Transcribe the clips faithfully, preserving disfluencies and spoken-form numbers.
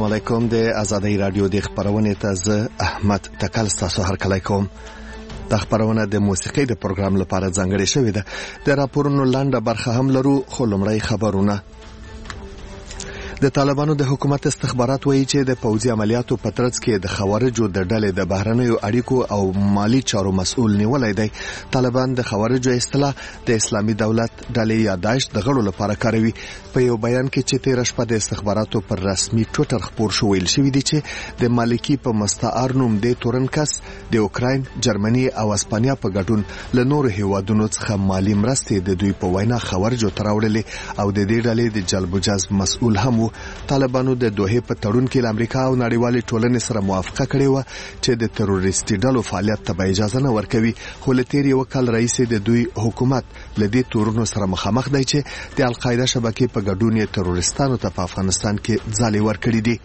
علیکم. د آزادۍ رادیو د خبرونې ته زه احمد تکل ستاسو هرکلی کوم. د خبرونه د موسیقۍ د پروګرام لپاره ځانګړې شوې ده. د راپورونو لنډه برخه هم لرو، خو لومړی خبرونه. د طالبانو د حکومت استخبارات وایي چې د پوځي عملیاتو په ترڅ کې د خوارجو د ډلې د بهرنیو اړیکو او مالی چارو مسؤل نیولای دی. طالبان د خوارجو اصطلاح د اسلامي دولت ډلې یا داعش د غړو لپاره کاروي. په یو بیان کې چې تیر شپه د استخباراتو پر رسمي ټویټر خبر شو، ویل شوی دی چې د مالکی په مستعار نوم د تورنکس د اوکراین، جرمني او اسپانیا په ګډون له نورو هیوادونو څخه مالی مرستې د دوی په وینا خوارجو تراوړلې او د دې ډلې د جلب و جذب مسؤل هم. طالبانو د دوحې په تړون کې امریکا او نړیوالې ټولنې سره موافقه کړې و چې د تروریستي ډلو فعالیت ته اجازه نه ورکوي، خو له تیر یو کال راهیسې د دوی حکومت له دې تورونو سره مخامخ دی چې د القاعده شبکې په ګډون یې تروریستانو ته په افغانستان کې ځالې ورکړې دي.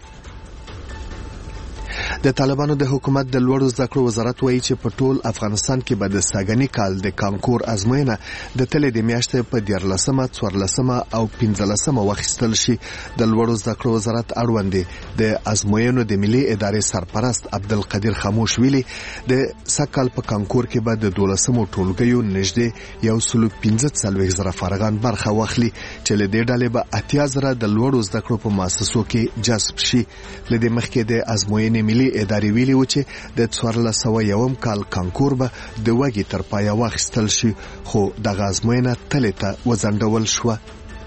د طالبانو د حکومت د لوړو زده کړو وزارت وایي چې په ټول افغانستان کې به د ساګنی کال د کانکور ازموینه د تلې د میاشتې په دیارلسمه، څوارلسمه او پنځلسمه واخیستل شي. د لوړو زده کړو وزارت اړوند د ازموینو د ملي ادارې سرپرست عبدالقدیر خاموش ویلي د سکهال په کانکور کې به د دولسمو ټولګیو نږدې یو سل پنځه څلوېښت زره فارغان برخه واخلي چې له دې ډلې به اتیا زره د لوړو زده کړو په مؤسسو کې جذب شي. له دې مخکې د ازموینې ملي ادارې ویلي و چې د څوارلس سوه یوم کال کانکور به د وږي تر پایه واخیستل شي، خو دغه ازموینه تلې ته وځنډول شوه.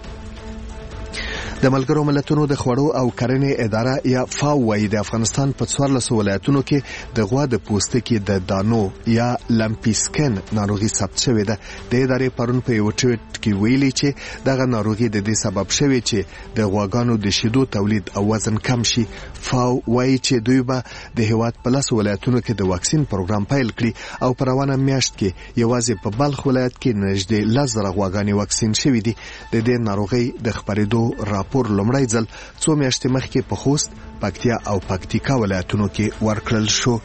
د ملګرو ملتونو د خوړو او کرنې اداره یا فاو وايي د افغانستان په څوارلس ولایتونو کې د غوا د پوستکي د دانو یا لمپیسکن ناروغي ثبت شوې ده. د ادارې پرون په یو ټویټ کې ویلي چې دغه ناروغي د دې سبب شوې چې د غواګانو د شیدو تولید او وزن کم شي. فاو وايي چې دوی به د هیواد په لس ولایتونو کې د واکسین پروګرام پیل کړي او په روانه میاشت کې یوازې په بلخ ولایت کې نږدې لس زره غواګانې واکسین شوې دي. د دې ناروغي د خپرېدو راپور لومړی ځل څو میاشتې مخکې په خوست، پکتیا او پکتیکا ولایتونو کې ورکړل شو.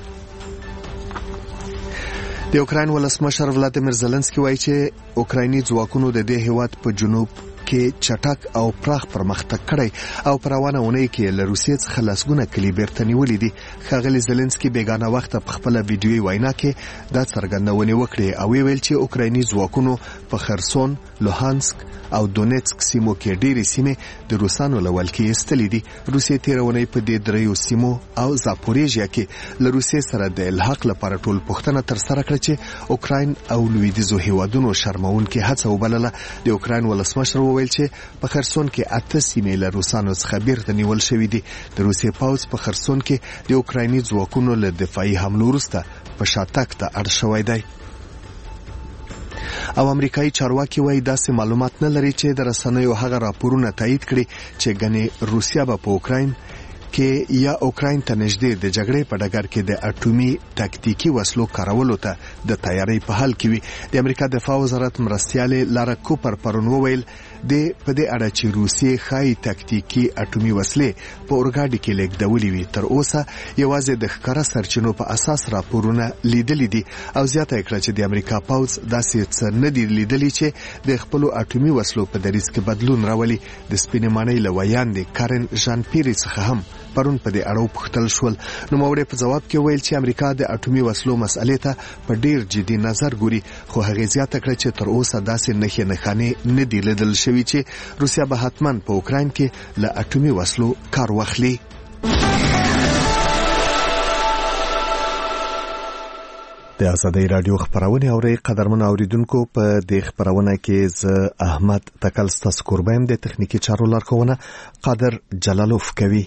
د اوکراین ولسمشر ولادیمیر زلنسکي وایي چې اوکرایني ځواکونو د دې هیواد په جنوب کې چټک او پراخ پرمختګ کړی او په روانه اونۍ کې له روسیې څخه لسګونه کلي بیرته نیولې دي. ښاغلي زلنسکي بیګانه وخت په خپله ویډیویي وینا کې دا څرګندونې وکړې او ویل چې اوکرایني ځواکونو په خرسون، لوهانسک او دونیتسک سیمو کې ډېرې سیمې د روسانو له ولکې ایستلې دي. روسیې تېره اونۍ په دې دریو سیمو او زاپوریژیا کې له روسیې سره د الحاق لپاره ټول پوښتنه ترسره کړه چې اوکراین او لویدیځو هیوادونو شرمونکې هڅه وبلله. د اوکراین ولسمشر وویل چې په خرسون کې اته سیمې له روسانو څخه بیرته نیول شوې دي. د روسیې پوځ په خرسون کې د اوکرایني ځواکونو له دفاعي حملو وروسته په شاتګ ته اړ شوی دی. او امریکایي چارواکي وایي داسې معلومات نه لري چې د رسنیو هغه راپورونه تایید کړي چې ګنې روسیا به په اوکراین کې یا اوکراین ته نږدې د جګړې په ډګر کې د اټومي تکتیکي وسلو کارولو ته د تیاری په حال کې وي. د امریکا دفاع وزارت مرستیالې لارا کوپر پرون وویل د په دې اړه چې روسیې ښایي تکتیکي اټومي وسلې په اورګاډي کې لیږدولې وي. تر اوسه یوازې د ښکاره سرچینو په اساس راپورونه لیدلي دي او زیاته کړه چې د امریکا پوځ داسې څه نه دي لیدلي چې د خپلو اټومي وسلو په دریځ کې بدلون راولي. د سپینې ماڼۍ له ویاندې کارن ژان پیري څخه هم پرون په دې اړه وپوښتل شول. نوموړی په ځواب کې ویل چې امریکا د اټومي وسلو مسئلې ته په ډیر جدي نظر ګوري، خو هغې زیاته کړه چې تر اوسه داسې نښې نښانې نه دي لیدل شوي چې روسیا به حتما په اوکراین کې له اټومي وسلو کار واخلي. د آزادۍ رادیو خبرونه اوري قدرمن اوریدونکو. په دې خبرونه کې زه احمد تکل ستاسو قربان د تخنیکی چارو لارښوونه قادر جلالوف کوي.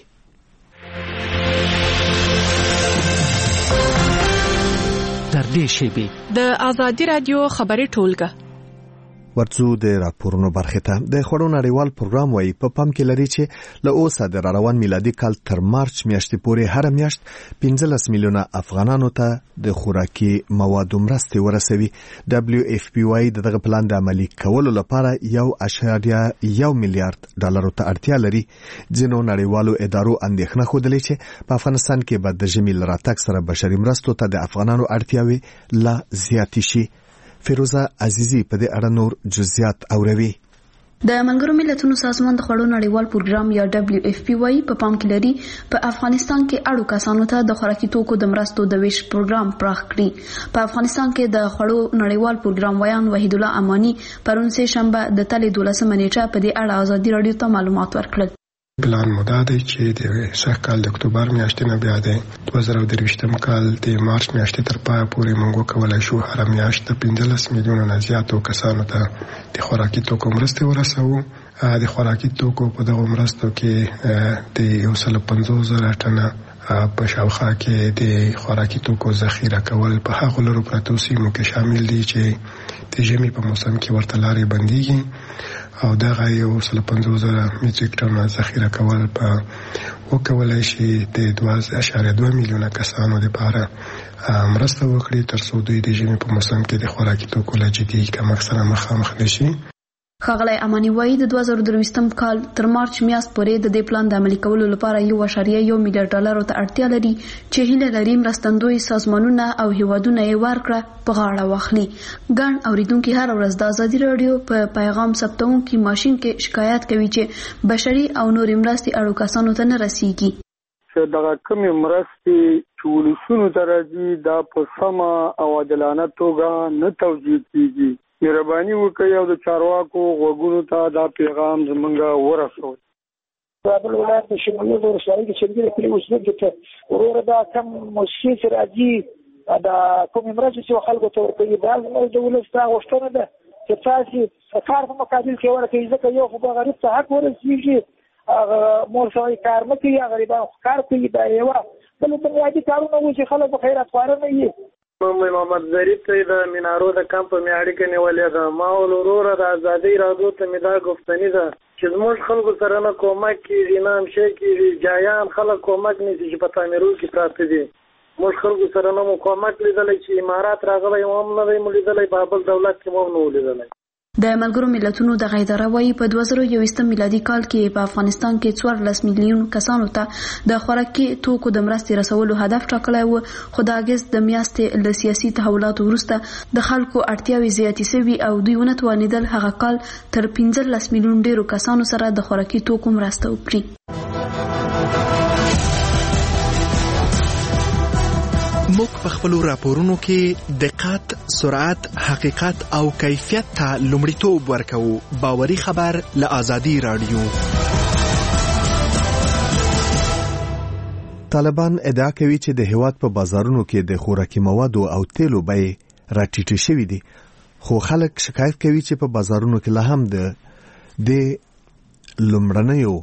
تر دې شیبې د آزادۍ رادیو خبري ټولګه ورڅو د راپورونو برخه ته د خړو نړیوال پروګرام وایي په پام کې لري چې له اوسه د روان میلادي کال تر مارچ میاشتې پورې هر میاشت پنځلس میلیونه افغانانو ته د خوراکي موادو مرستې ورسوي. دبليو اف پی وايي دغه پلان د عملي کولو لپاره یو اعشاریه یو میلیارډ ډالرو ته اړتیا لري. ځینو نړیوالو ادارو اندېښنه خوده چې په افغانستان کې به د ژمي له راتګ سره بشري مرستو ته د افغانانو اړتیاوې لا زیاتې شي. فیروزه عزیزی په دې اړه نور جزئیات اوروي. د ملګرو ملتونو سازمان د خوړو نړیوال پروګرام یا دبليو اف پی وايي په پام کې لري په افغانستان کې اړو کسانو ته د خوراکي توکو د مرستو د ویش پروګرام پراخ کړي. په افغانستان کې د خوړو نړیوال پروګرام ویان وحید الله امانی پرون سه شنبه د تلې دولسمه نیټه په دې اړه ازادي رادیو ته معلومات ورکړل. پلان موده دی چې د سږ کال د اکتوبر میاشتې نه بیا د دوه زره درویشتم کال د مارچ میاشتې تر پایه پورې موږ وکولای شو هره میاشت د پنځلس میلیونه نه زیاتو کسانو ته د خوراکي توکو مرستې ورسوو. د خوراکي توکو په دغو مرستو کې د یو سل پنځوس زره ټنه په شاوخوا کې د خوراکي توکو ذخیره کول په هغو لرو پرتو سیمو کې شامل دي چې د ژمي په موسم کې ورته لارې بندېږي او دغه یو سل پنځوس زره میټریک ټنه ذخیره کول په وکولای شي د دوه اعشاریه دوه میلیونه کسانو لپاره مرسته وکړي تر څو دوی د ژمي په موسم کې د خوراکي توکو له جدي کمښت سره مخامخ نشي. ښاغلی امانی وایي د دوه زره درویشتم کال تر مارچ میاشت پورې د دې پلان د عملي کولو لپاره یو اعشاریه یو میلیارډ ډالرو ته اړتیا لري چې هیله لري مرستندوی سازمانونه او هیوادونه یې ورکړه په غاړه واخلي. ګڼ اوریدونکي هر ورځ د ازادي رادیو په پیغام ثبتونکي ماشین کې شکایت کوي چې بشري او نورې مرستې اړو کسانو ته نه رسیږي. چې دغه کومې مرستې چې ولسونو ته راځي دا په سمه او عادلانه توګه نه توزیع کیږي. مهرباني وکړئ او د چارواکو غوږونو ته دا پیغام زمونږ ورسوئ. کابل ولایت د شمالي ولسوالۍ کې چې د کلي اوسېدونکو ته وروره دا کم موسسې چې راځي دا کومې مرستې چې خلکو ته ورکوي دا زموږ د ولس دا غوښتنه ده چې تاسې کار په مقابل کې ورکوي ځکه یو خو به غریب ته حق ورسېږي هغه مور سړی کار نه کوي غریبان کار کوي دا یوه بل بنیادي کارونه وو چې خلک په خیرات خواره نه وي. محمد ظریف ته د مینارو د کمپ په مې اړیکه نیولې ده. ما وروره د ازادۍ رادیو ته مې دا گفتنی ده چې زموږ خلکو سره نه کومک کېږي نه هم شی کېږي. جایان خلک کومک نیسي چې په تعمیرو کې پراته دي. موږ خلکو سره نه مو کومک لیدلی چې امارات راغلی هم نه دی مو لیدلی بابل دولت کې مو هم نه و لیدلی. د ملګرو ملتونو د اداره وايي په دوه زره یوویشتم میلادي کال کې په افغانستان کې څوارلس میلیون کسانو ته د خوراکي توکو د مرستې رسولو هدف ټاکلی و خو د اګست د میاشتې له سیاسي تحولاتو وروسته د خلکو اړتیاوې زیاتې شوي او دوی ونه توانېدل هغه کال تر پنځلس میلیون ډیرو کسانو سره د خوراکي توکو مرسته وکړي. موږ په خپلو راپورونو کې دقت، سرعت، حقیقت او کیفیت ته لومړیتوب ورکوو. باوري خبر له ازادي رادیو. طالبان ادعا کوي چې د هیواد په بازارونو کې د خوراکي موادو او تیلو بیې راټیټې شوې دي خو خلک شکایت کوي چې په بازارونو کې لا هم د د لومړنیو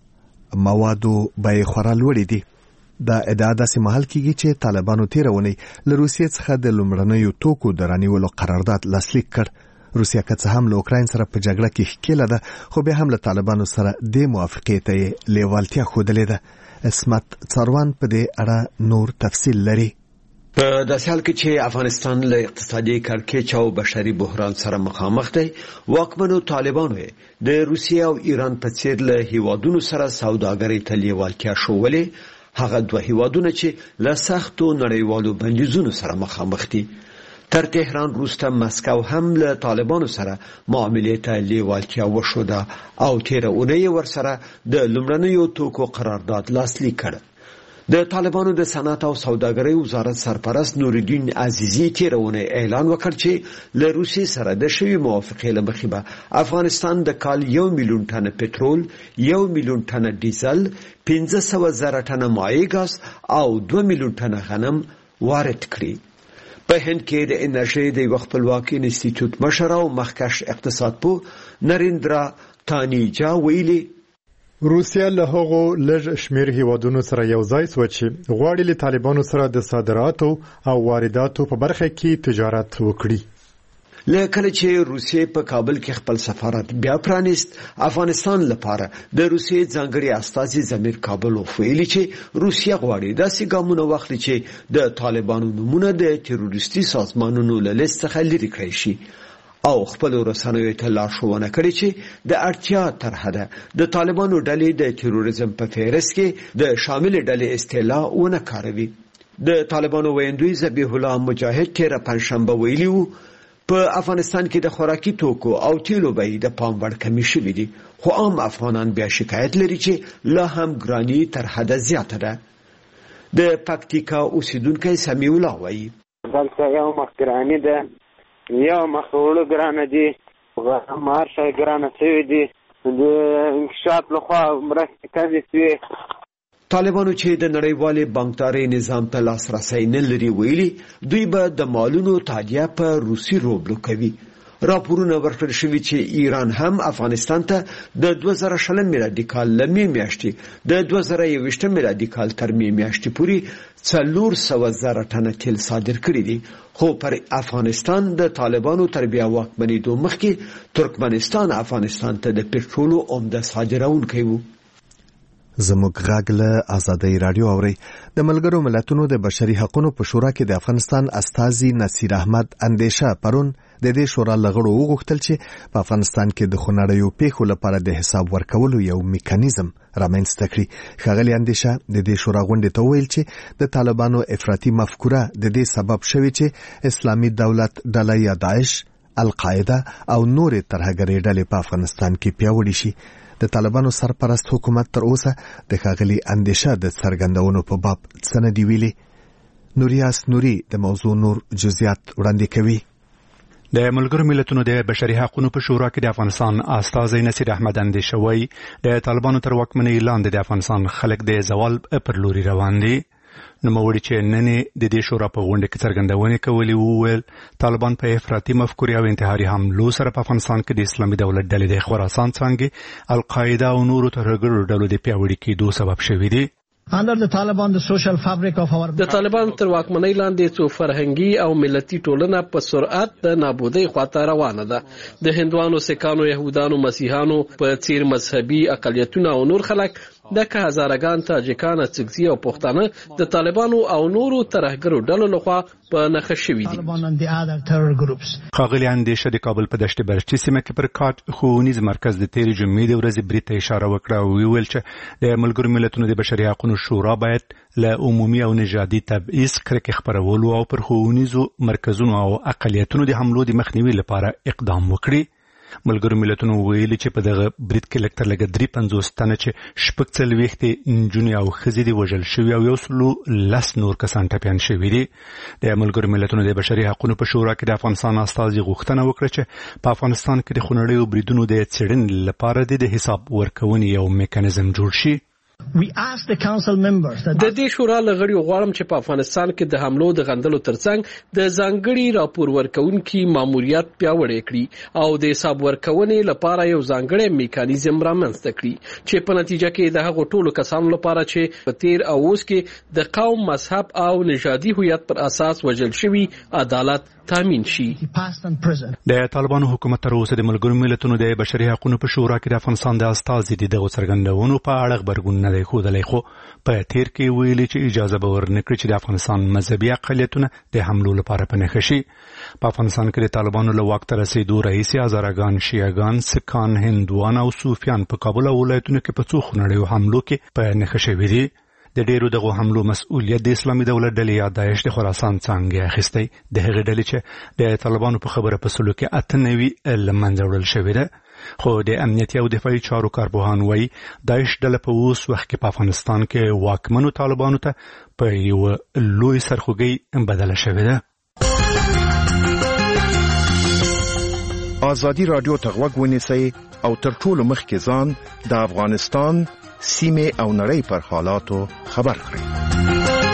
موادو بیې خورا لوړې دي. دا ادعا داسې مهال کېږي چې طالبانو تیره اونۍ له روسیې څخه د لومړنیو توکو د رانیولو قرارداد لاسلیک کړ. روسیه که څه هم له اوکراین سره په جګړه کې ښکېله ده خو بیا هم له طالبانو سره دې موافقې ته یې لیوالتیا ښودلې ده. عصمت څاروان په دې اړه نور تفصیل لري. په داسې حال کې چې افغانستان له اقتصادي کړکېچ او بشري بحران سره مخامخ دی واکمنو طالبانو د روسیې او ایران په څېر له هیوادونو سره سوداګرۍ ته لیوالتیا ښوولې. هغه دوه هیوادونه چې له سختو نړیوالو بندیزونو سره مخامخ دي. تر تهران وروسته مسکو هم له طالبانو سره معاملې ته لیوالتیا وښوده او تېره اونۍ ورسره د لومړنیو توکو قرارداد لاسلیک کړ. د طالبانو د صنعت او سوداګرۍ وزارت سرپرست نورالدین عزیزی تېره اونۍ اعلان وکړ چې له روسیې سره د شوې موافقې له مخې به افغانستان د کال یو میلیون ټنه پټرول، یو میلیون ټنه ډیزل، پنځه سوه زره ټنه مایع ګاز او دوه میلیون ټنه غنم وارد کړي. په هند کې د انرژۍ د یو خپلواک انسټیټیوټ مشر او مخکښ اقتصادپوه نریندرا تانیجا ویلي روسیا له هغو لږ شمیر هیوادونو سره یو ځای شو چې غواړي له طالبانو سره د صادراتو او وارداتو په برخه کې تجارت وکړي. له کله چې روسیې په کابل کې خپل سفارت بیا پرانیست افغانستان لپاره د روسیې ځانګړي استازي ضمیر کابل ویلي چې روسیه غواړي داسې ګامونه واخلي چې د طالبانو نومونه د تروریستي سازمانونو له لیست څخه لرې کړی شي او خپل رسنیو ته لارښوونه کړې چې د اړتیا تر حده د طالبانو ډلې د تروریزم په فهرست کې د شامل ډلې اصطلاح ونه کاروي. د طالبانو ویندوی ذبیح الله مجاهد تیره پنځشنبه ویلي وو په افغانستان کې د خوراکي توکو او تیلو بیې د پام وړ کمی شوې دي، خو عام افغانان بیا شکایت لري چې لا هم ګرانی تر حده زیاته ده. د پکتیکا اوسیدونکي سمیع الله وایي دلته یو مخ ګرانی ده، یو مخ وړو ګرانه دي، مارشه ګرانه شوې دي، د انکشاف لخوا مرستې کمې شوې. طالبانو چې د نړیوالې بانکدارۍ نظام ته لاسرسی نه لري ویلي دوی به د مالونو تادیه په روسي روبلو کوي. راپورونه ورکړل شوي چې ایران هم افغانستان ته د دوه زره شلم میلادي کال له مې میاشتې د دوه زره یوویشتم میلادي کال تر مې میاشتې پورې څلور سوه زره ټنه تیل صادر کړي دي، خو پر افغانستان د طالبانو تر بیا واکمنېدو مخکې ترکمنستان افغانستان ته د پټرولو عمده صادروونکی و. زموږ غږ له آزادۍ رادیو اوري. د ملګرو ملتونو د بشري حقوقو په شورا کې د افغانستان استازي نصیر احمد اندیشه پرون د دې شورا لغړو وغوښتل چې په افغانستان کې د خنړیو پیښو لپاره د حساب ورکولو یو میکانیزم رامنځته کړي. ښاغلي اندیشه د دې شورا غونډې ته ویل چې د طالبانو افراطي مفکوره د دې سبب شوی چې اسلامي دولت ډله یا داعش، القاعده او نور ترهګري ډلې په افغانستان کې پیاوړې شي. د طالبانو سرپرست حکومت تر اوسه د ښاغلي اندیشه د څرګندونو په باب څه نه دي ویلي. نوریاس نوري د موضوع نور جزئیات وړاندې کوي. د ملګرو ملتونو د بشري حقوقو په شورا کې د افغانستان استازي نصیر احمد اندیشه وایي د طالبانو تر واکمنۍ لاندې د افغانستان خلک د زوال پر لوري روان دي. نوموړي چې نن د دې شورا په غونډه کې څرګندونې کولې وویل طالبان په افراطي مفکورې او انتحاري حملو سره په افغانستان کې د اسلامي دولت ډلې د خراسان څنګه القاعده او نورو ترهګرو ډلو د پیاوړي کېدو سبب شوي دي. Under the Taliban, the social fabric of our د طالبان تر واکمنۍ لاندې څو فرهنګي او ملتي ټولنه په سرعت د نابودۍ خواته روانه ده. د هندوانو، سکانو، يهودانو، مسیحانو په څیر مذهبي اقلیتونه او نور خلک د که هزارګان تاجکان، څګزي او پښتانه د طالبانو او نورو ترهګرو ډلو لخوا په نخښه شوي دي. ښاغلي اندیشه د کابل په دشت برچي سیمه کې پر کاټ ښوونیز مرکز د تیرې جمعې د ورځې برید ته اشاره وکړه او ویل چې د ملګرو ملتونو د بشري حقوقو شورا باید له عمومي او نژادي تبعیض کرکې خپرولو او پر ښوونیزو مرکزونو او اقلیتونو د حملو د مخنیوي لپاره اقدام وکړي. ملګرو ملتونو ویلي چې په دغه برید کې لږ تر لږه درې پنځوس تنه چې شپږ څلوېښت نجونې او ښځې دي وژل شوي او یو سلو لس نور کسان ټپیان شوي دي. د ملګرو ملتونو د بشري حقوقو په شورا کې د افغانستان استازي غوښتنه وکړه چې په افغانستان کې د خونړیو بریدونو د څېړنې لپاره د حساب ورکونې یو میکانیزم جوړ شي. د دې شورا لغړي غواړم چې په افغانستان کې د حملو د غندلو ترڅنګ د ځانګړي راپور ورکونکي ماموریت پیاوړی کړي او د حساب ورکونې لپاره یو ځانګړی میکانیزم رامنځته کړي چې په نتیجه کې د هغو ټولو کسانو لپاره چې په تیر او اوس کې د قوم، مذهب او نژادي هویت پر اساس وژل شوي عدالت تامین شي. د طالبانو حکومت تر اوسه د ملګرو ملتونو د بشري حقوقو په شورا کې د افغانستان د استازي د دغو څرګندونو په اړه خبرګون نه دی ښودلی، خو په تیر کې ویلي چې اجازه به ورنکړي چې د افغانستان مذهبي اقلیتونه د حملو لپاره په نښه شي. په افغانستان کې د طالبانو له واک ته رسېدو راهیسې هزارګان شیعهګان، سکان، هندوان او صوفیان په کابل او ولایتونو کې په څو خونړیو حملو کې په نښه شوي دي. د ډیرو دغه حملو مسؤلیت د اسلامي دولت ډلې یا داعش د خراسان څنګه اخیستی. د هغې ډلې چې د طالبانو په خبره په سلو کې اته نوي له منځه وړل شوې ده، خو د امنیتي او دفاعي چارو کارپوهان وایي داعش ډله په اوس وخت کې په افغانستان کې واکمنو طالبانو ته په یو لوی سرخوږی بدله شوې ده. آزادي رادیو ته غوږ ونیسئ او تر ټولو مخکې ځان د افغانستان سیمه او نړۍ پر حالاتو خبر کړئ.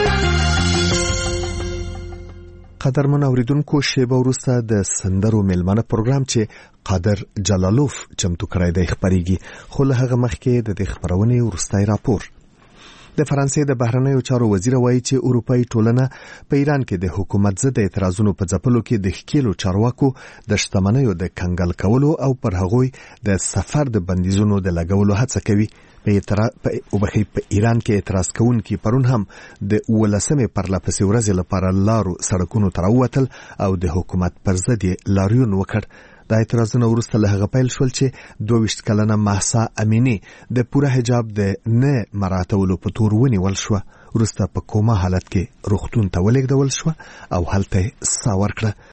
قدرمن اوریدونکو، شیبه وروسته د سندرو میلمانه پروګرام چې قادر جلالوف چمتو کړی دی خبرېږي، خو له هغه مخکې د دې خبرونې وروستی راپور. د فرانسې د بهرنیو چارو وزیر وایي چې اروپאי ټولنه په ایران کې د حکومت ضد اعتراضونو په ځپلو کې د ښکیلو چارواکو د شتمنیو د کنګل کولو او پر هغوی د سفر د بندیزونو د لګولو هڅه کوي. په ایران کې اعتراض کوونکي پرون هم د ولسمې پرلپسې ورځې لپاره لارو سړکونو ته راووتل او د حکومت پر ضد یې لاریون وکړ. د اعتراضونو وروسته له هغه پیل شول چې دوه ویشت کلنه مهسا امینی د پوره حجاب د نه مراعاتولو په تور ونیول شوه. وروسته په کوما حالت کې روغتون ته ولېږدول شوه او هلته یې ساه ورکړه.